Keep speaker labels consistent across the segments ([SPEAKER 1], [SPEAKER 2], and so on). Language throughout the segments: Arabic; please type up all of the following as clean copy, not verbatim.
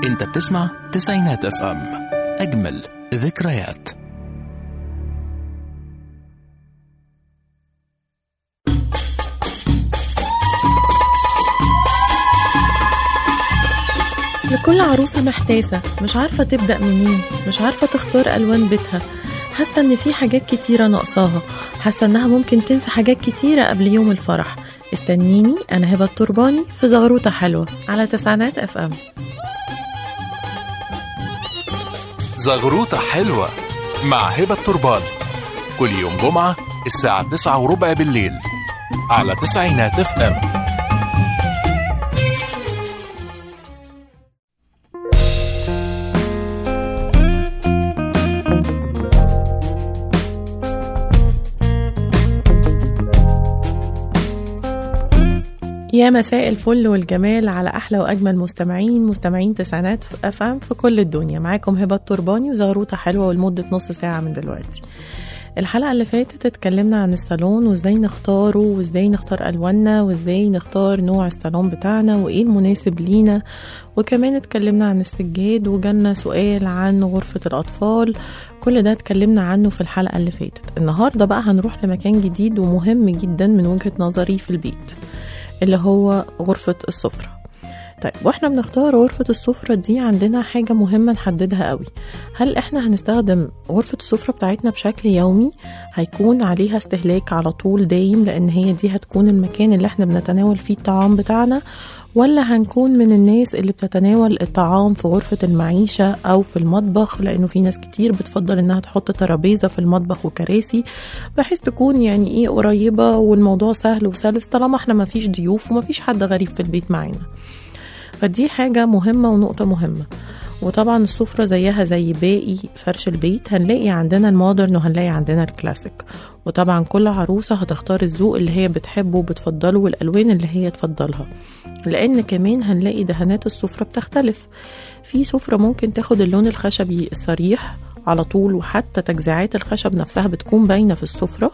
[SPEAKER 1] انت بتسمع تسعينات اف ام، اجمل ذكريات.
[SPEAKER 2] لكل عروسة محتاسة، مش عارفة تبدأ منين، مش عارفة تختار ألوان بيتها، حاسة ان في حاجات كتيرة ناقصاها، حاسة انها ممكن تنسى حاجات كتيرة قبل يوم الفرح. استنيني، انا هبة الترباني في زغروطة حلوة على تسعينات اف ام.
[SPEAKER 1] زغروطة حلوة مع هبة الترباني كل يوم جمعة الساعة 9:15 بالليل على تسعينات اف ام.
[SPEAKER 2] يا مساء الفل والجمال على أحلى وأجمل مستمعين تسعينات اف ام في كل الدنيا. معاكم هبة الترباني وزغروطة حلوة ولمدة نص ساعة من دلوقتي. الحلقة اللي فاتت اتكلمنا عن الصالون وازاي نختاره وازاي نختار ألواننا وازاي نختار نوع الصالون بتاعنا وايه المناسب لينا، وكمان اتكلمنا عن السجاد وجالنا سؤال عن غرفة الأطفال. كل ده اتكلمنا عنه في الحلقة اللي فاتت. النهاردة بقى هنروح لمكان جديد ومهم جدا من وجهة نظري في البيت، اللي هو غرفة السفرة. طيب، واحنا بنختار غرفة السفرة دي عندنا حاجة مهمة نحددها قوي. هل احنا هنستخدم غرفة السفرة بتاعتنا بشكل يومي، هيكون عليها استهلاك على طول دايم لان هي دي هتكون المكان اللي احنا بنتناول فيه الطعام بتاعنا، ولا هنكون من الناس اللي بتتناول الطعام في غرفة المعيشة أو في المطبخ؟ لأنه في ناس كتير بتفضل إنها تحط ترابيزة في المطبخ وكراسي بحيث تكون يعني إيه قريبة والموضوع سهل وسلس طالما إحنا ما فيش ضيوف وما فيش حد غريب في البيت معانا. فدي حاجة مهمة ونقطة مهمة. وطبعا السفرة زيها زي باقي فرش البيت، هنلاقي عندنا المودرن وهنلاقي عندنا الكلاسيك، وطبعا كل عروسة هتختار الذوق اللي هي بتحبه وبتفضله والألوان اللي هي تفضلها، لأن كمان هنلاقي دهانات السفرة بتختلف. في سفرة ممكن تاخد اللون الخشبي الصريح على طول وحتى تجزيعات الخشب نفسها بتكون باينة في السفرة،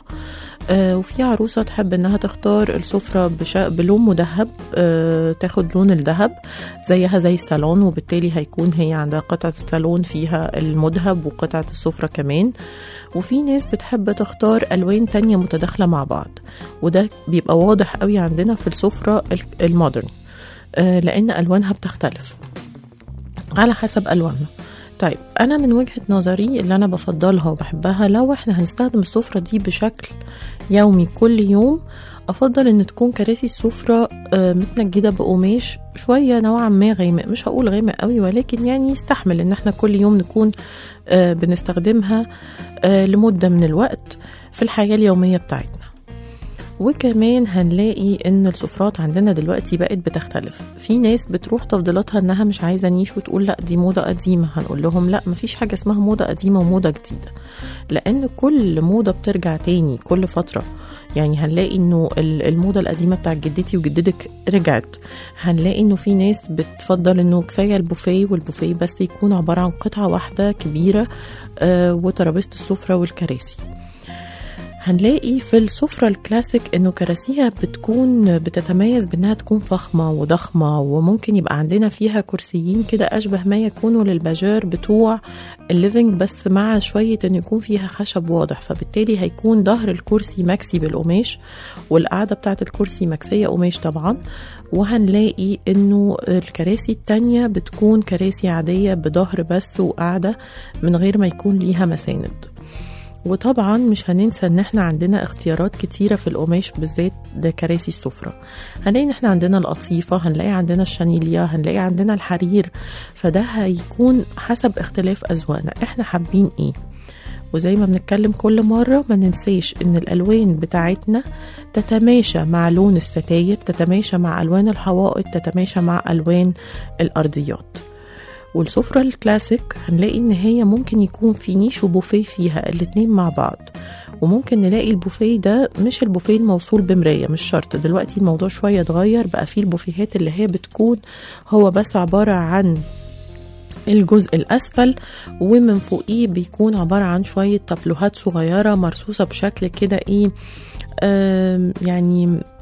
[SPEAKER 2] وفي عروسة تحب انها تختار السفرة بلون مدهب، تاخد لون الذهب زيها زي الصالون، وبالتالي هيكون هي عندها قطعة الصالون فيها المدهب وقطعة السفرة كمان. وفي ناس بتحب تختار ألوان تانية متداخلة مع بعض، وده بيبقى واضح قوي عندنا في السفرة المودرن، لأن ألوانها بتختلف على حسب ألوانها. طيب، أنا من وجهة نظري اللي أنا بفضلها وبحبها، لو احنا هنستخدم السفرة دي بشكل يومي كل يوم، أفضل أن تكون كراسي السفرة متنجدة بقماش شوية نوعا ما غامق، مش هقول غامق قوي ولكن يعني يستحمل أن احنا كل يوم نكون بنستخدمها لمدة من الوقت في الحياة اليومية بتاعتنا. وكمان هنلاقي ان السفرات عندنا دلوقتي بقت بتختلف. في ناس بتروح تفضيلاتها انها مش عايزة نيش وتقول لا دي موضة قديمة. هنقول لهم لا، مفيش حاجة اسمها موضة قديمة وموضة جديدة، لان كل موضة بترجع تاني كل فترة. يعني هنلاقي انه الموضة القديمة بتاع جدتي وجدتك رجعت. هنلاقي انه في ناس بتفضل انه كفاية البوفيه، والبوفيه بس يكون عبارة عن قطعة واحدة كبيرة وترابيزة السفرة والكراسي. هنلاقي في السفرة الكلاسيك انه كراسيها بتكون بتتميز بانها تكون فخمة وضخمة، وممكن يبقى عندنا فيها كرسيين كده اشبه ما يكونوا للباجير بتوع الليفينج، بس مع شوية ان يكون فيها خشب واضح، فبالتالي هيكون ظهر الكرسي مكسي بالقماش والقاعدة بتاعت الكرسي مكسية قماش طبعا. وهنلاقي انه الكراسي التانية بتكون كراسي عادية بظهر بس وقاعدة من غير ما يكون ليها مساند. وطبعا مش هننسى ان احنا عندنا اختيارات كتيرة في القماش، بالذات ده كراسي السفرة. هنلاقي ان احنا عندنا القطيفة، هنلاقي عندنا الشانيليا، هنلاقي عندنا الحرير، فده هيكون حسب اختلاف اذواقنا احنا حابين ايه. وزي ما بنتكلم كل مرة، ما ننسيش ان الالوان بتاعتنا تتماشى مع لون الستاير، تتماشى مع الوان الحوائط، تتماشى مع الوان الارضيات. والسفرة الكلاسيك هنلاقي ان هي ممكن يكون في نيش وبوفيه فيها الاتنين مع بعض، وممكن نلاقي البوفيه ده مش البوفيه الموصول بمراية، مش شرط. دلوقتي الموضوع شوية اتغير، بقى فيه البوفيهات اللي هي بتكون هو بس عبارة عن الجزء الأسفل ومن فوقيه بيكون عبارة عن شوية طابلوهات صغيرة مرصوصة بشكل كده ايه يعني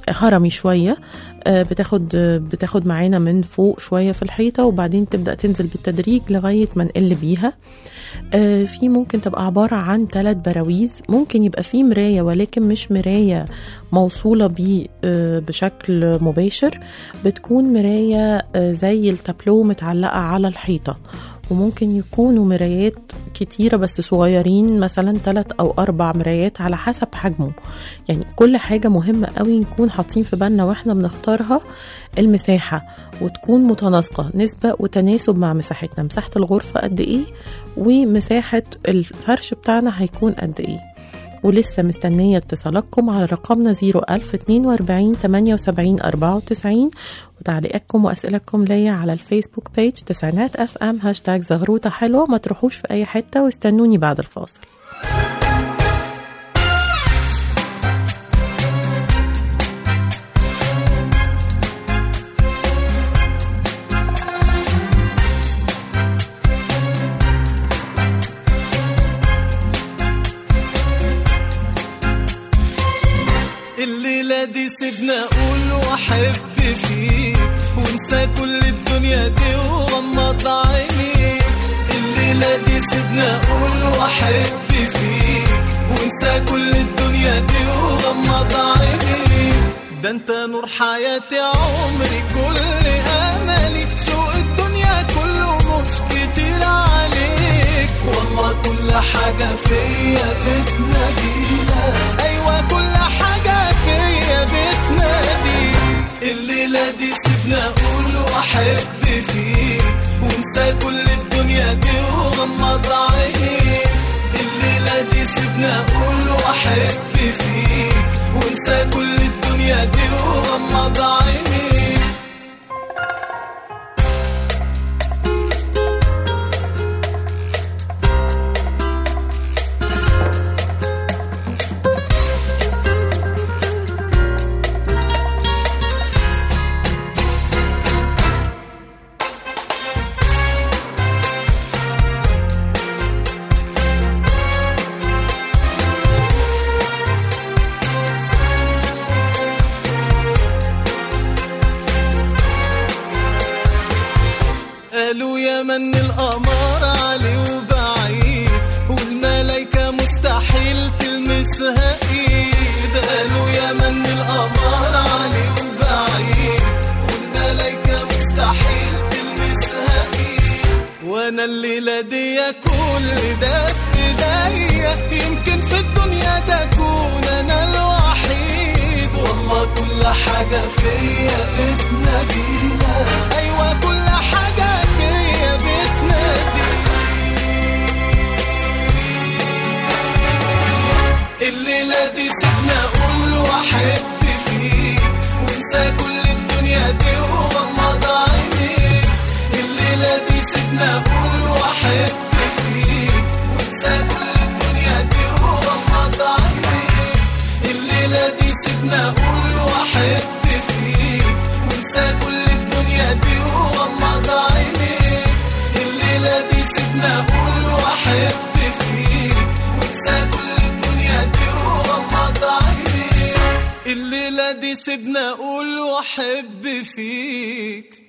[SPEAKER 2] هرمي شوية، بتاخد معانا من فوق شوية في الحيطة، وبعدين تبدأ تنزل بالتدريج لغاية ما نقل بيها. في ممكن تبقى عبارة عن 3 براويز، ممكن يبقى في مراية ولكن مش مراية موصولة بشكل مباشر، بتكون مراية زي التابلو متعلقة على الحيطة، وممكن يكونوا مرايات كتيرة بس صغيرين، مثلا 3 أو 4 مرايات على حسب حجمه. يعني كل حاجة مهمة قوي نكون حاطين في بالنا واحنا بنختارها المساحة، وتكون متناسقة، نسبة وتناسب مع مساحتنا، مساحة الغرفة قد ايه ومساحة الفرش بتاعنا هيكون قد ايه. ولسه مستنية اتصالاتكم على رقمنا 01042 78 94، وتعليقاتكم وأسئلتكم ليا على الفيسبوك بيج تسعينات اف ام #زغروطة حلوة. ما تروحوش في أي حتة واستنوني بعد الفاصل.
[SPEAKER 3] الليلة دي سيبنا أقول وأحب فيك، وانسى كل الدنيا دي وغمض عينيك. الليلة دي سيبنا أقول وأحب فيك، وانسى كل الدنيا دي وغمض عينيك. ده انت نور حياتي، عمري كل أملي، شوق الدنيا كله مش كتير عليك. والله كل حاجة فيا بتنادينا، أيوة كل حاجة فيا بتنادي. الليلة دي سيبنا أقول وأحب فيك، وانسى كل الدنيا دي وغمض عينيك. الليلة دي سيبنا أقول وأحب فيك، وانسى كل الدنيا دي وغمض عينيك. قالوا يا من القمر عليه وبعيد، والملايكة مستحيل تلمسها ايد. قالوا يا من القمر عليه وبعيد، والملايكة مستحيل تلمسها ايد. وانا الليلة دي كل ده في ايديا، يمكن في الدنيا تكون انا الوحيد. والله كل حاجة فيا بتنادينا، ايوه كل حاجة فيا بتنادي. الليلة دي سيبنا أقول وأحب فيك، وانسى كل الدنيا دي وغمض عينيك. الليلة دي سيبنا أقول وأحب فيك، وانسى كل الدنيا دي وغمض عينيك. الليلة دي سيبنا أقول وأحب فيك، وانسى كل الدنيا دي وغمض عينيك. الليلة دي سيبنا أقول وأحب فيك، وانسى كل الدنيا دي وغمض عينيك. الليلة دي سيبنا أقول وأحب فيك.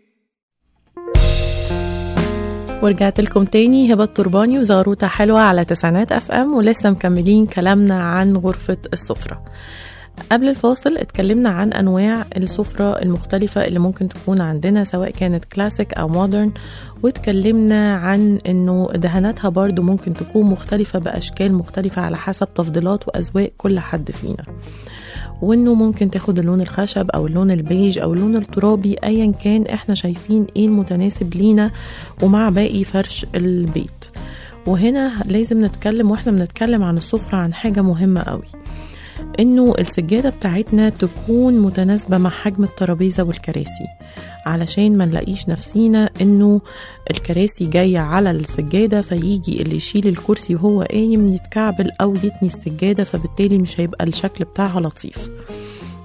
[SPEAKER 2] ورجعت لكم تاني، هبة الترباني وزغروطة حلوة على تسعينات اف ام، ولسه مكملين كلامنا عن غرفة السفرة. قبل الفاصل اتكلمنا عن أنواع السفرة المختلفة اللي ممكن تكون عندنا، سواء كانت كلاسيك أو مودرن، واتكلمنا عن أنه دهاناتها برضو ممكن تكون مختلفة بأشكال مختلفة على حسب تفضيلات وأذواق كل حد فينا، وأنه ممكن تاخد اللون الخشب أو اللون البيج أو اللون الترابي، أيا كان احنا شايفين ايه المتناسب لينا ومع باقي فرش البيت. وهنا لازم نتكلم واحنا بنتكلم عن السفرة عن حاجة مهمة قوي، انه السجادة بتاعتنا تكون متناسبة مع حجم الترابيزة والكراسي، علشان ما نلاقيش نفسينا انه الكراسي جاية على السجادة فيجي اللي يشيل الكرسي وهو قايم يتكعبل او يتني السجادة، فبالتالي مش هيبقى الشكل بتاعها لطيف.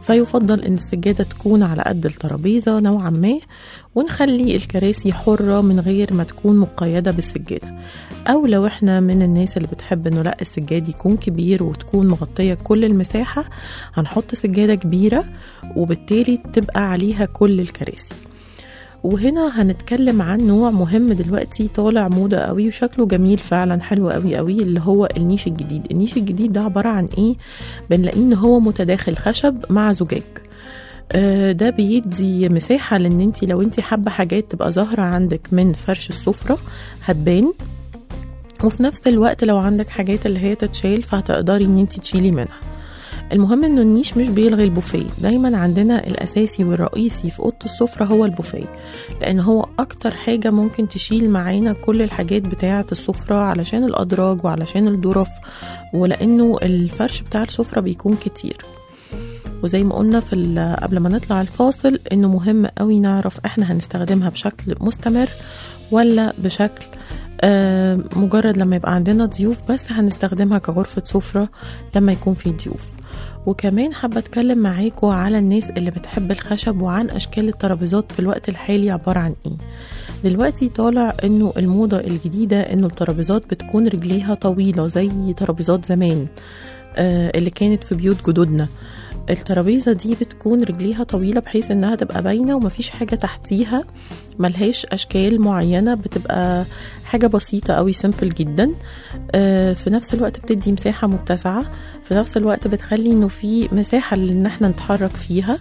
[SPEAKER 2] فيفضل ان السجادة تكون على قد الترابيزة نوعا ما، ونخلي الكراسي حرة من غير ما تكون مقيدة بالسجادة. او لو احنا من الناس اللي بتحب انه لا السجاد يكون كبير وتكون مغطية كل المساحة، هنحط سجادة كبيرة وبالتالي تبقى عليها كل الكراسي. وهنا هنتكلم عن نوع مهم دلوقتي طالع موضة قوي وشكله جميل فعلا، حلو قوي قوي، اللي هو النيش الجديد. النيش الجديد ده عبارة عن ايه؟ بنلاقيه ان هو متداخل خشب مع زجاج. ده بيدي مساحة لان انتي لو انتي حابة حاجات تبقى ظاهرة عندك من فرش السفرة هتبان، وفي نفس الوقت لو عندك حاجات اللي هي تتشيل فهتقدري ان انتي تشيلي منها. المهم انه النيش مش بيلغي البوفيه، دايما عندنا الاساسي والرئيسي في اوضه السفره هو البوفيه، لان هو اكتر حاجه ممكن تشيل معانا كل الحاجات بتاعه السفره علشان الادراج وعلشان الظرف، ولانه الفرش بتاع السفره بيكون كتير. وزي ما قلنا في قبل ما نطلع الفاصل انه مهم قوي نعرف احنا هنستخدمها بشكل مستمر ولا بشكل مجرد لما يبقى عندنا ضيوف بس هنستخدمها كغرفة سفرة لما يكون في ضيوف. وكمان حابة اتكلم معاكم على الناس اللي بتحب الخشب وعن اشكال الترابيزات في الوقت الحالي عبارة عن ايه. دلوقتي طالع انه الموضة الجديدة انه الترابيزات بتكون رجليها طويلة زي ترابيزات زمان اللي كانت في بيوت جدودنا. الترابيزة دي بتكون رجليها طويلة بحيث انها تبقى باينة ومفيش حاجة تحتيها، ملهاش اشكال معينة، بتبقى حاجة بسيطة قوي، سيمبل جدا. في نفس الوقت بتدي مساحة متسعة، في نفس الوقت بتخلي انه في مساحة ان احنا نتحرك فيها.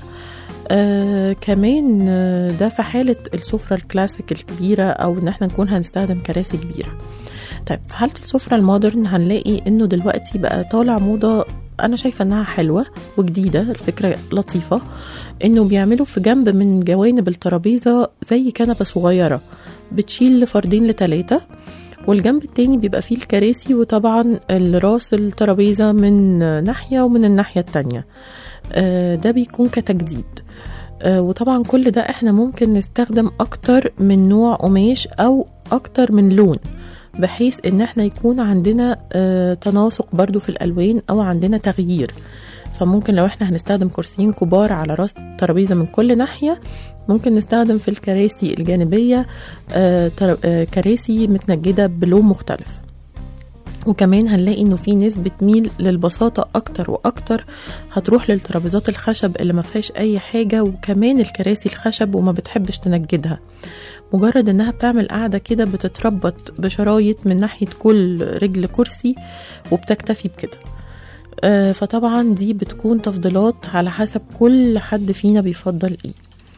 [SPEAKER 2] كمان ده في حالة السفرة الكلاسيك الكبيرة او ان احنا نكون هنستخدم كراسي كبيرة. طيب في حالة السفرة المودرن هنلاقي انه دلوقتي بقى طالع موضة انا شايفة انها حلوة وجديدة، الفكرة لطيفة، انه بيعملوا في جنب من جوانب الترابيزة زي كنبة صغيرة بتشيل لفردين ل3، والجنب التاني بيبقى فيه الكراسي، وطبعا الراس الترابيزة من ناحية ومن الناحية التانية. ده بيكون كتجديد. وطبعا كل ده احنا ممكن نستخدم اكتر من نوع قماش او اكتر من لون، بحيث ان احنا يكون عندنا تناسق برضو في الالوان او عندنا تغيير. فممكن لو احنا هنستخدم كرسيين كبار على راس ترابيزة من كل ناحية، ممكن نستخدم في الكراسي الجانبية كراسي متنجدة بلون مختلف. وكمان هنلاقي انه في ناس بتميل للبساطة اكتر واكتر، هتروح للترابيزات الخشب اللي ما فيهاش اي حاجة، وكمان الكراسي الخشب وما بتحبش تنجدها، مجرد انها بتعمل قاعدة كده بتتربط بشرايط من ناحية كل رجل كرسي وبتكتفي بكده. فطبعا دي بتكون تفضيلات على حسب كل حد فينا بيفضل ايه.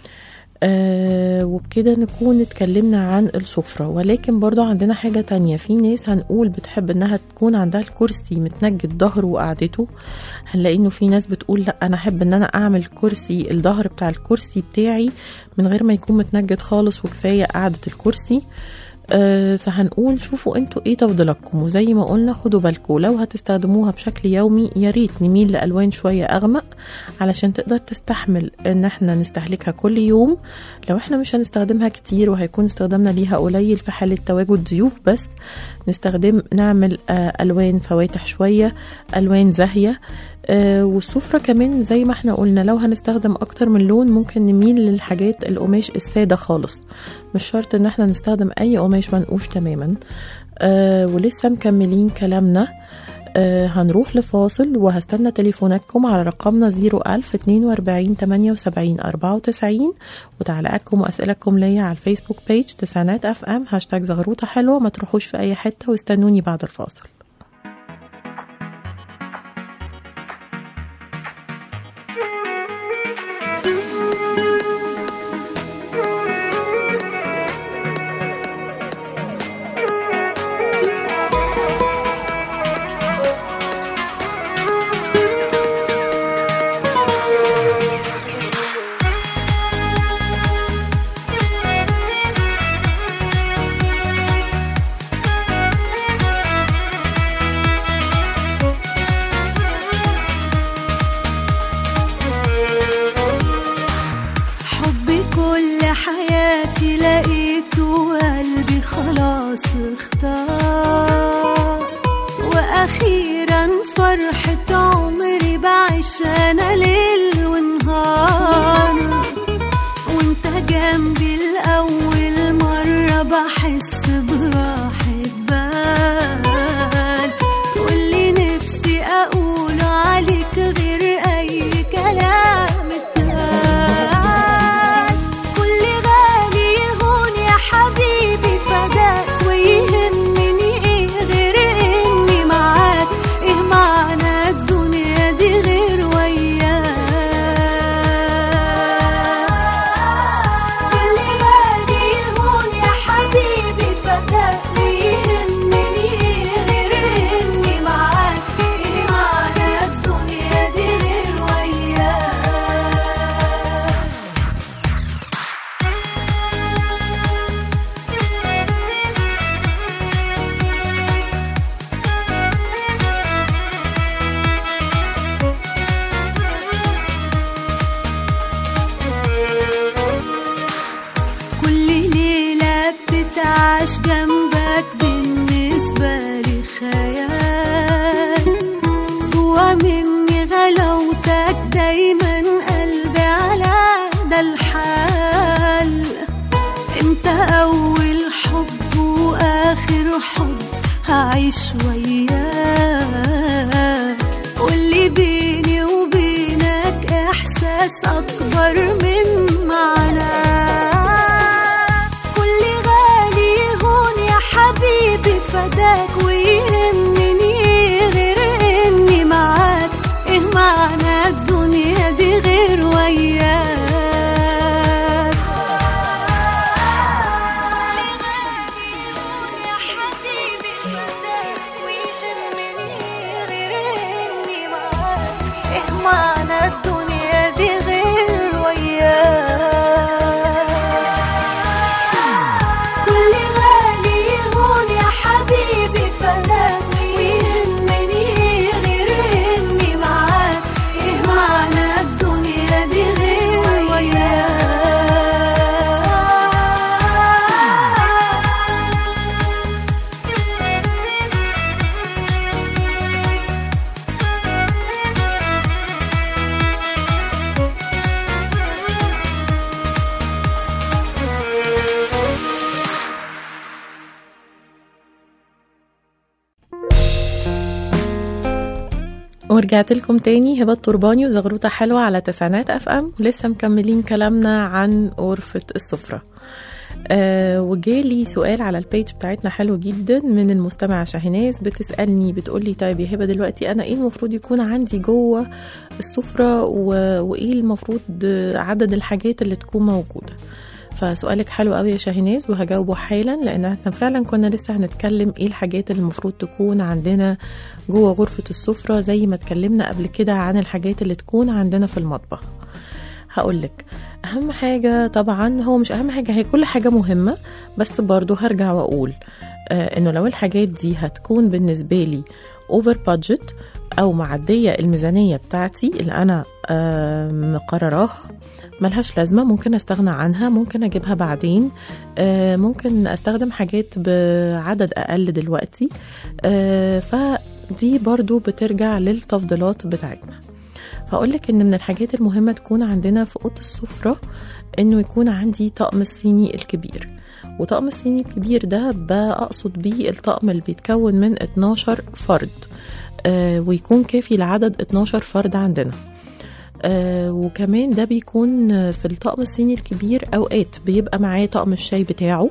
[SPEAKER 2] وبكده نكون اتكلمنا عن السفرة. ولكن برضو عندنا حاجة تانية، في ناس هنقول بتحب انها تكون عندها الكرسي متنجد ظهره وقعدته. هنلاقي انه في ناس بتقول لا انا احب ان انا اعمل كرسي الظهر بتاع الكرسي بتاعي من غير ما يكون متنجد خالص وكفاية قعدة الكرسي. فهنقول شوفوا انتوا ايه تفضيلاتكم، وزي ما قلنا خدوا بالكم لو هتستخدموها بشكل يومي يا ريت نميل لألوان شوية أغمق علشان تقدر تستحمل ان احنا نستهلكها كل يوم. لو احنا مش هنستخدمها كتير وهيكون استخدامنا ليها قليل في حالة تواجد ضيوف بس، نعمل ألوان فواتح شوية، ألوان زاهية. والسفرة كمان زي ما احنا قلنا لو هنستخدم اكتر من لون ممكن نميل للحاجات القماش السادة خالص، مش شرط ان احنا نستخدم اي قماش منقوش تماما. ولسه مكملين كلامنا. هنروح لفاصل وهستنى تليفوناتكم على رقمنا 01042 78 94 وتعليقاتكم واسئلتكم ليا على الفيسبوك بيج تسعينات اف ام #زغروطة حلوة. ما تروحوش في اي حتة واستنوني بعد الفاصل.
[SPEAKER 4] حياتي لقيته وقلبي خلاص اختار، وأخيرا فرحة عمري بعيش أنا ليل ونهار. معاك بالنسبة لي خيال، جوا مني غلاوتك دايما قلبي على ده الحال. انت اول حب واخر حب هعيش وياك، واللي بيني وبينك احساس اكبر من معناه. كل غالي هون يا حبيبي فداك، ويهمني غير اني معاك، ايه معنى الدنيا دي غير وياك. معنى الدنيا دي غير وياك. كل غالي هون يا حبيبي فداك، ويهمني غير اني معاك، ايه معنى الدنيا دي غير وياك.
[SPEAKER 2] ورجعت لكم تاني، هبة الترباني وزغروطة حلوة على تسعينات FM، ولسه مكملين كلامنا عن غرفة السفرة. وجالي سؤال على البيج بتاعتنا حلو جدا من المستمعة شاهناز، بتسألني بتقولي طيب يا هبة دلوقتي أنا إيه المفروض يكون عندي جوه السفرة وإيه المفروض عدد الحاجات اللي تكون موجودة. فسؤالك حلو قوي يا شاهناز وهجاوبه حالا، لان احنا فعلا كنا لسه هنتكلم ايه الحاجات اللي المفروض تكون عندنا جوه غرفة السفرة، زي ما اتكلمنا قبل كده عن الحاجات اللي تكون عندنا في المطبخ. هقولك اهم حاجة طبعا، هو مش اهم حاجة، هي كل حاجة مهمة، بس برضو هرجع واقول انه لو الحاجات دي هتكون بالنسبة لي اوفر بادجت او معدية الميزانية بتاعتي اللي انا مقرراها، ملهاش لازمة، ممكن استغنى عنها، ممكن اجيبها بعدين، ممكن استخدم حاجات بعدد اقل دلوقتي. فدي برضو بترجع للتفضيلات بتاعتنا. فاقولك ان من الحاجات المهمة تكون عندنا في اوضة السفرة انه يكون عندي طقم الصيني الكبير. وطقم الصيني الكبير ده بقصد بيه الطقم اللي بيتكون من 12 فرد، ويكون كافي لعدد 12 فرد عندنا. وكمان ده بيكون في الطقم الصيني الكبير اوقات بيبقى معاه طقم الشاي بتاعه،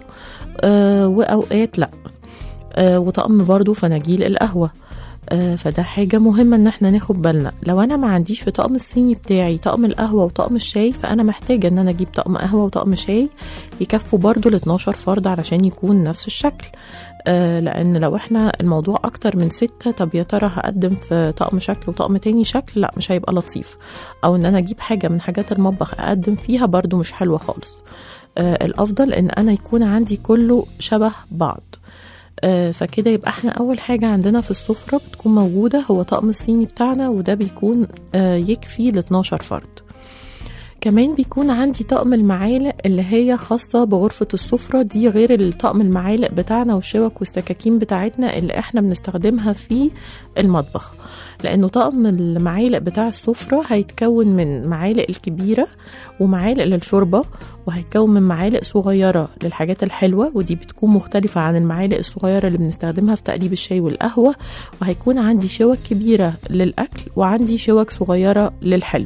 [SPEAKER 2] واوقات لا، وطقم برضو فناجيل القهوة. فده حاجة مهمة ان احنا ناخد بالنا. لو انا ما عنديش في طقم الصيني بتاعي طقم القهوة وطقم الشاي، فانا محتاجة ان انا اجيب طقم قهوة وطقم شاي يكفوا برضو ل 12 فرد علشان يكون نفس الشكل. لان لو احنا الموضوع اكتر من 6، طب يا ترى هقدم في طقم شكل وطقم تاني شكل؟ لا، مش هيبقى لطيف. او ان انا اجيب حاجة من حاجات المطبخ اقدم فيها برضو مش حلوة خالص. الافضل ان انا يكون عندي كله شبه بعض. فكده يبقى احنا اول حاجة عندنا في السفرة بتكون موجودة هو طقم الصيني بتاعنا، وده بيكون يكفي ل 12 فرد. كمان بيكون عندي طقم المعالق اللي هي خاصة بغرفة السفرة، دي غير الطقم المعالق بتاعنا والشوك والسكاكين بتاعتنا اللي احنا بنستخدمها في المطبخ. لانه طقم المعالق بتاع السفرة هيتكون من معالق الكبيرة ومعالق للشوربة، وهيتكون من معالق صغيرة للحاجات الحلوة، ودي بتكون مختلفة عن المعالق الصغيرة اللي بنستخدمها في تقليب الشاي والقهوة. وهيكون عندي شوك كبيرة للأكل وعندي شوك صغيرة للحلو.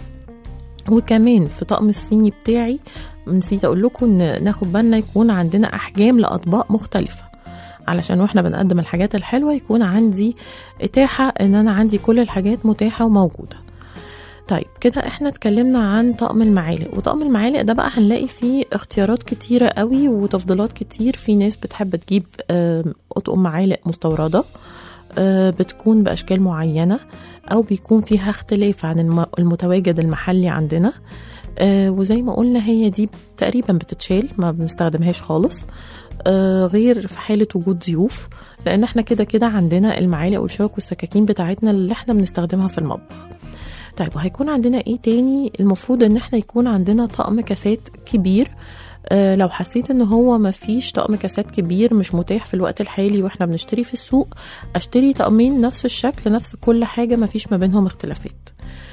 [SPEAKER 2] وكمان في طقم الصيني بتاعي نسيت اقول لكم ان ناخد بالنا يكون عندنا احجام لاطباق مختلفه، علشان واحنا بنقدم الحاجات الحلوه يكون عندي اتاحه ان انا عندي كل الحاجات متاحه وموجوده. طيب كده احنا اتكلمنا عن طقم المعالق. وطقم المعالق ده بقى هنلاقي فيه اختيارات كتيره قوي وتفضيلات كتير. في ناس بتحب تجيب اطقم معالق مستورده بتكون باشكال معينه، او بيكون فيها اختلاف عن المتواجد المحلي عندنا. وزي ما قلنا هي دي تقريبا بتتشال، ما بنستخدمهاش خالص غير في حالة وجود ضيوف، لان احنا كده كده عندنا المعالق والشوك والسكاكين بتاعتنا اللي احنا بنستخدمها في المطبخ. طيب وهيكون عندنا ايه تاني؟ المفروض ان احنا يكون عندنا طقم كاسات كبير. لو حسيت ان هو مفيش طقم كاسات كبير مش متاح في الوقت الحالي واحنا بنشتري في السوق، اشتري طقمين نفس الشكل نفس كل حاجة مفيش ما بينهم اختلافات.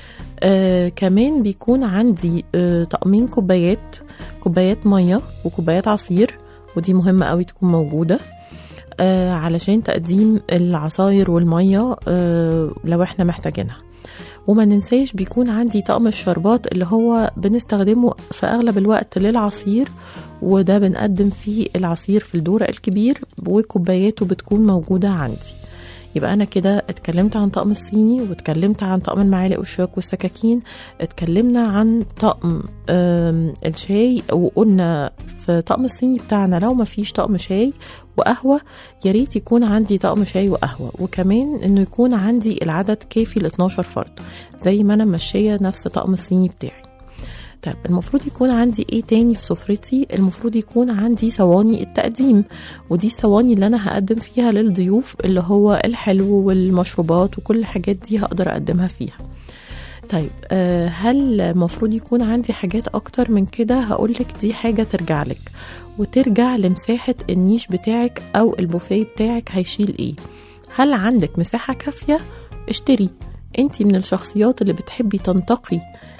[SPEAKER 2] كمان بيكون عندي طقمين كوبايات مية وكوبايات عصير، ودي مهمة قوي تكون موجودة علشان تقديم العصاير والمية لو احنا محتاجينها. وما ننساش بيكون عندي طقم الشربات اللي هو بنستخدمه في أغلب الوقت للعصير، وده بنقدم فيه العصير في الدورق الكبير، وكوباياته بتكون موجودة عندي. يبقى أنا كده اتكلمت عن طقم الصيني، واتكلمت عن طقم المعالق والشوك والسكاكين، اتكلمنا عن طقم الشاي، وقلنا في طقم الصيني بتاعنا لو ما فيش طقم شاي وقهوة ياريت يكون عندي طقم شاي وقهوة، وكمان انه يكون عندي العدد كافي ل 12 فرد زي ما انا ماشية نفس طقم الصيني بتاعي. طيب المفروض يكون عندي ايه تاني في سفرتي؟ المفروض يكون عندي صواني التقديم، ودي الصواني اللي انا هقدم فيها للضيوف اللي هو الحلو والمشروبات وكل الحاجات دي هقدر اقدمها فيها. طيب هل المفروض يكون عندي حاجات اكتر من كده؟ هقولك دي حاجة ترجع لك وترجع لمساحة النيش بتاعك او البوفيه بتاعك هيشيل ايه. هل عندك مساحة كافية؟ اشتري. انتي من الشخصيات اللي بتحبي تنتقي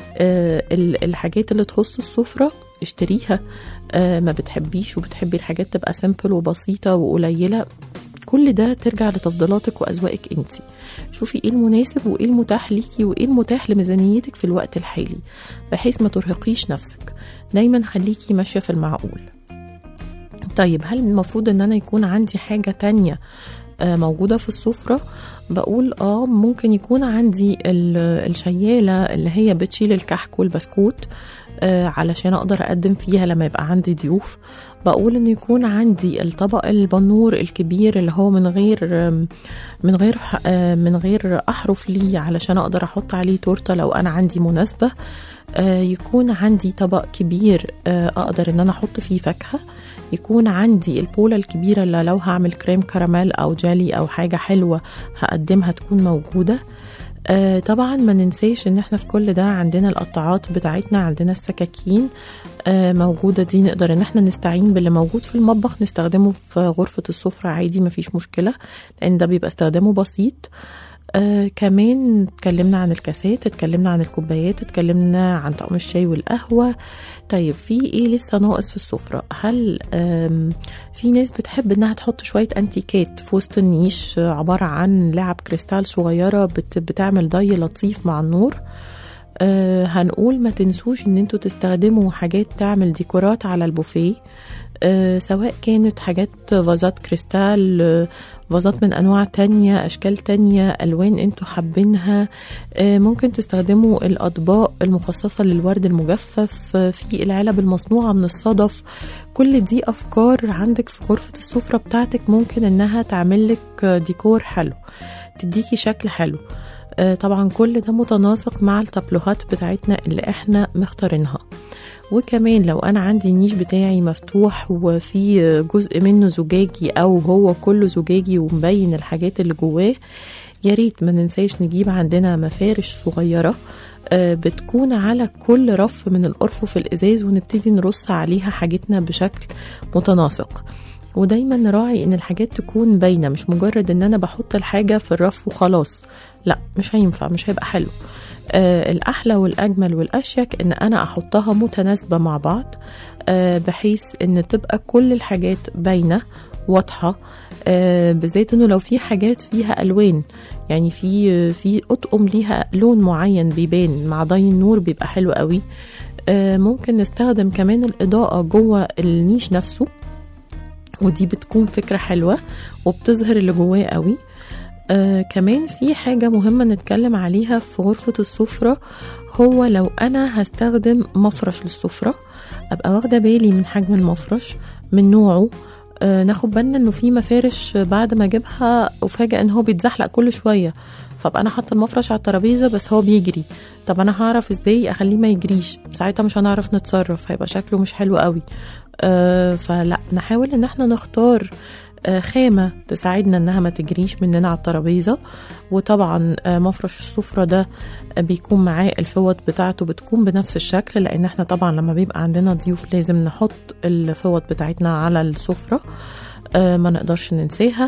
[SPEAKER 2] الحاجات اللي تخص السفرة اشتريها. ما بتحبيش وبتحبي الحاجات تبقى سيمبل وبسيطة وقليلة، كل ده ترجع لتفضيلاتك وأذواقك انتي. شوفي ايه المناسب وايه المتاح ليكي وايه المتاح لميزانيتك في الوقت الحالي، بحيث ما ترهقيش نفسك. دايما خليكي ماشية في المعقول. طيب هل المفروض ان انا يكون عندي حاجة تانية موجودة في السفرة؟ بقول ممكن يكون عندي الشيالة اللي هي بتشيل الكحك والبسكوت علشان اقدر اقدم فيها لما يبقى عندي ضيوف. بقول ان يكون عندي الطبق البنور الكبير اللي هو من غير احرف ليه علشان اقدر احط عليه تورته لو انا عندي مناسبة. يكون عندي طبق كبير اقدر ان انا احط فيه فاكهة. يكون عندي البولة الكبيرة اللي لو هعمل كريم كراميل او جالي او حاجة حلوة هقدمها تكون موجودة. طبعا ما ننساش ان احنا في كل ده عندنا القطاعات بتاعتنا، عندنا السكاكين موجودة، دي نقدر ان احنا نستعين باللي موجود في المطبخ نستخدمه في غرفة السفرة عادي مفيش مشكلة، لان ده بيبقى استخدامه بسيط. كمان اتكلمنا عن الكاسات، اتكلمنا عن الكوبايات، اتكلمنا عن طقم الشاي والقهوة. طيب في ايه لسه ناقص في السفرة؟ هل في ناس بتحب انها تحط شوية انتيكات في وسط النيش عبارة عن لعب كريستال صغيرة بتعمل ضي لطيف مع النور. هنقول ما تنسوش ان انتوا تستخدموا حاجات تعمل ديكورات على البوفيه، سواء كانت حاجات فازات كريستال، فازات من انواع تانية، اشكال تانية، الوان انتوا حابينها. ممكن تستخدموا الاطباق المخصصة للورد المجفف، في العلب المصنوعة من الصدف. كل دي افكار عندك في غرفة السفرة بتاعتك ممكن انها تعملك ديكور حلو، تديكي شكل حلو. طبعا كل ده متناسق مع التابلوهات بتاعتنا اللي احنا مختارينها. وكمان لو انا عندي النيش بتاعي مفتوح وفي جزء منه زجاجي او هو كله زجاجي ومبين الحاجات اللي جواه، ياريت ما ننساش نجيب عندنا مفارش صغيرة بتكون على كل رف من الأرفف الإزاز، ونبتدي نرص عليها حاجتنا بشكل متناسق. ودايما نراعي ان الحاجات تكون باينة، مش مجرد ان انا بحط الحاجة في الرف وخلاص، لا مش هينفع، مش هيبقى حلو. الأحلى والأجمل والأشيك إن أنا أحطها متناسبة مع بعض، بحيث إن تبقى كل الحاجات باينة واضحة، بالذات إنه لو في حاجات فيها ألوان، يعني في أطقم ليها لون معين بيبان مع ضي النور بيبقى حلو قوي. ممكن نستخدم كمان الإضاءة جوه النيش نفسه، ودي بتكون فكرة حلوة وبتظهر اللي جواه قوي. كمان في حاجة مهمة نتكلم عليها في غرفة السفرة، هو لو أنا هستخدم مفرش للسفرة أبقى واخدة بالي من حجم المفرش، من نوعه. ناخد بالنا إنه في مفارش بعد ما أجيبها أفاجأ إن هو بيتزحلق كل شوية، فبقى أنا حاطة المفرش على الترابيزة بس هو بيجري. طب أنا هعرف إزاي أخليه ما يجريش؟ ساعتها مش هنعرف نتصرف، هيبقى شكله مش حلو قوي. فلا، نحاول إن احنا نختار خامة تساعدنا انها ما تجريش مننا على الترابيزة. وطبعا مفرش السفرة ده بيكون معاه الفوط بتاعته بتكون بنفس الشكل، لان احنا طبعا لما بيبقى عندنا ضيوف لازم نحط الفوط بتاعتنا على السفرة، ما نقدرش ننساها.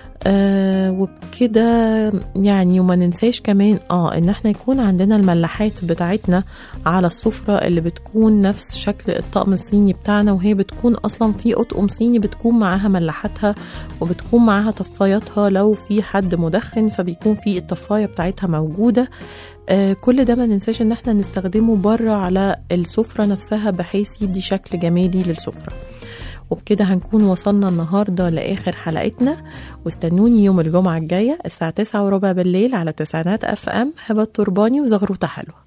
[SPEAKER 2] وبكده يعني. وما ننساش كمان ان احنا يكون عندنا الملاحات بتاعتنا على السفرة اللي بتكون نفس شكل الطقم الصيني بتاعنا، وهي بتكون اصلا في اطقم صيني بتكون معاها ملاحاتها وبتكون معاها طفاياتها، لو في حد مدخن فبيكون في الطفاية بتاعتها موجودة. كل ده ما ننساش ان احنا نستخدمه بره على السفرة نفسها بحيث يدي شكل جمالي للسفرة. وبكده هنكون وصلنا النهاردة لآخر حلقتنا، واستنوني يوم الجمعة الجاية الساعة 9:15 بالليل على تسعينات FM. هبة الترباني وزغروطة حلوة.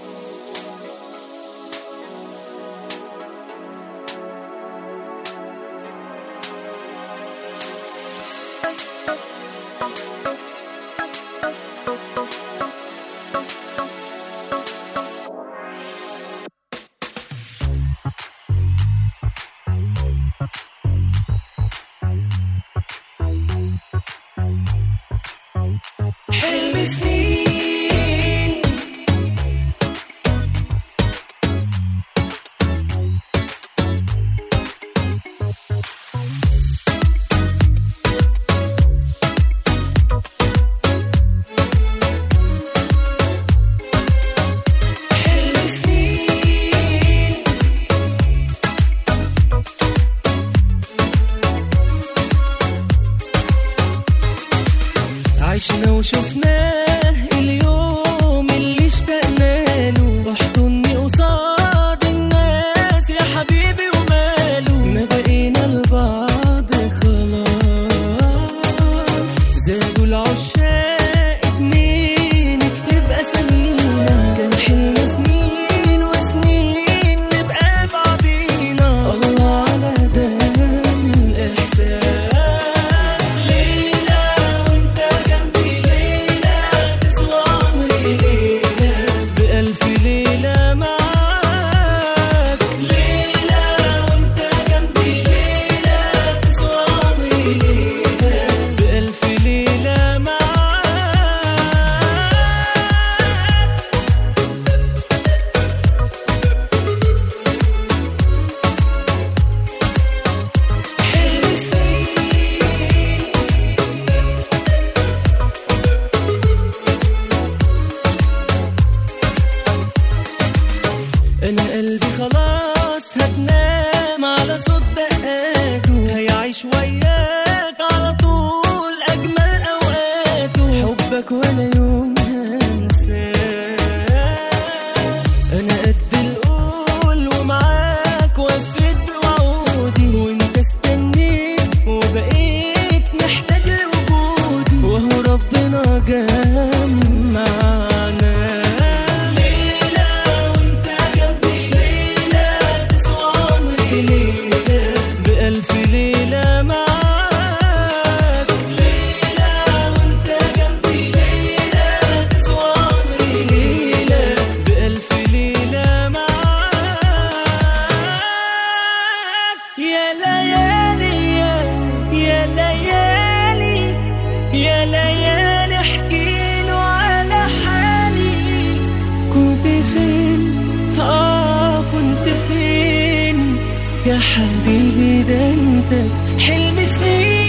[SPEAKER 3] عشنا وشفناه اليوم اللي اشتقنا له، احضني قصاد الناس يا حبيبي وماله، ما بقينا لبعض خلاص، زادوا العشاق اتنين نكتب اسامينا، كان حلمنا سنين وسنين نبقى بعضينا، الله على ده الاحساس. أنا قلبي خلاص هتنام على صوت دقاته، هيعيش وياك على طول أجمل أوقاته، حبك ولا يوم هنساه. أنا قد القول ومعاك وفيت بوعودي، وانت استنيت وبقيت محتاج لوجودي، وهو ربنا جمعنا. بألف ليلة معاك، ليلة وانت جنبي، ليلة تسوى عمري، ليلة بألف ليلة معاك. يا ليالي يا ليالي يا ليالي احكيله على حالي، كنت فين كنت فين يا حبيبي، ده انت حلم سنين.